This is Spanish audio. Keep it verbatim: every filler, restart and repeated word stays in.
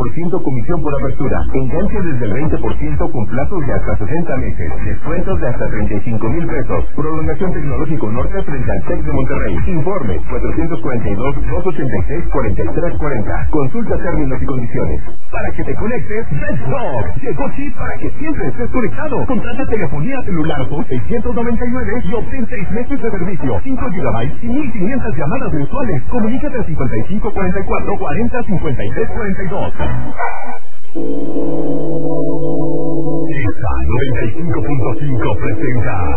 por ciento comisión por apertura. Enganche desde el veinte por ciento con plazos de hasta sesenta meses. Descuentos de hasta treinta y cinco mil pesos. Prolongación Tecnológico Norte frente al TEC de Monterrey. Informe cuatrocientos cuarenta y dos, doscientos ochenta y seis, cuarenta y tres cuarenta. Consulta términos y condiciones. Para que te conectes, Let's Talk. Llegó Chip para que siempre estés conectado. Contrata telefonía celular por seiscientos noventa y nueve y obtén seis meses de servicio, cinco gigabytes y mil quinientas llamadas mensuales. Comunícate al cincuenta y cinco cuarenta y cuatro, cuarenta, cincuenta y tres cuarenta y dos. Esta noventa y cinco punto cinco presenta